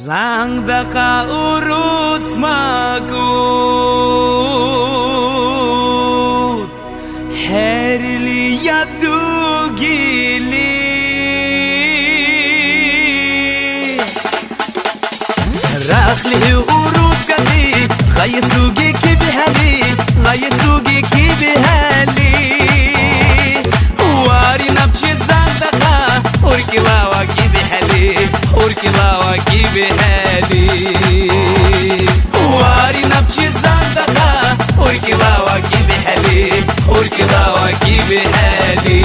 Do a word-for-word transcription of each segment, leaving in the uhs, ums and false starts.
Sang daka urut smakut Herli yadu gili Rakhli urut gadi Ghayetsugi ki bihali Ghayetsugi ki bihali Wari nabchi sang daka Urki lawa ki bihali Urki lawa ki bihali Wari nabchi sang daka Urki lawa ki bihali Urki lawa ki bihali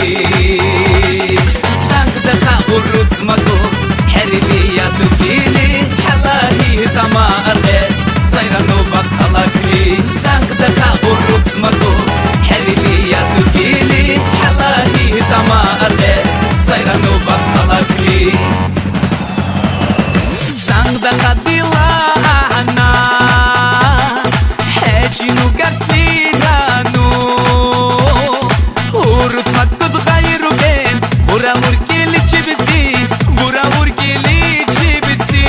Sang daka urut smakut Herli yadu gili Halahi tama arges Sayranu bak halakli Sang daka urut smakut Herli yadu gili Halahi tama arges Sayranu bak halakli Sang daka dila ahna Hejinu gatliranu Urut smakut gayru ben Bura urkili chibisi Bura urkili chibisi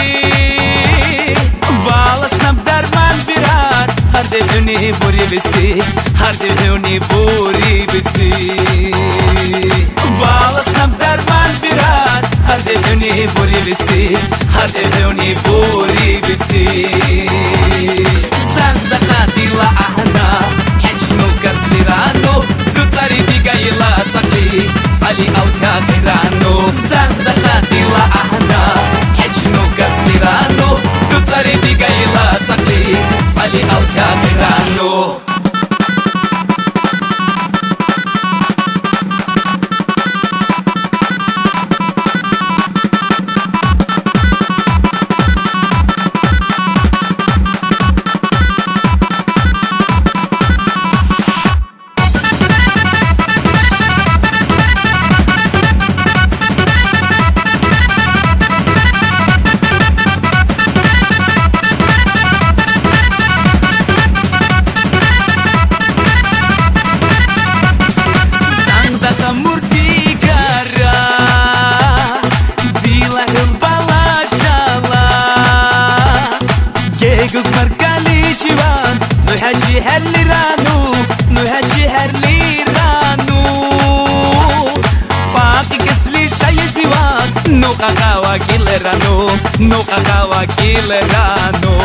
Balas nab darman birar Har devni buri bisi Har devni buri bisi Balas nab darman birar Har devni buri bisi Har devni buri bisi Sang daka dila ahna Hejinu gatliranu Du tsari diga ila tsakli Tsali au kakiranu Sang daka dila ahna Hejinu gatliranu Du tsari diga ila tsakli Tsali au kakiranu Guk markali jiwan Nu haji herli ranu Nu haji herli ranu Paki kisli shayi ziwan Nu kakawa kile ranu Nu kakawa kile ranu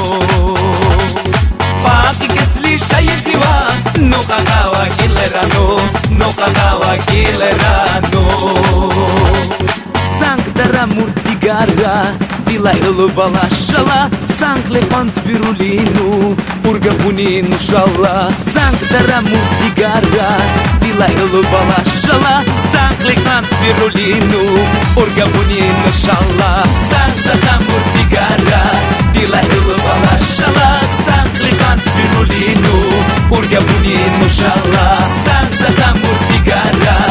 Paki kisli shayi ziwan Nu kakawa kile ranu Nu kakawa kile ranu Sang dara murti gara Dila ilu balashala Sang lepant virulinu Urga buninu shala Sang dara murti gara Dila ilu balashala Sang lepant virulinu Urga buninu shala Sang dara murti gara Dila ilu balashala Sang lepant virulinu Urga buninu shala Sang dara murti gara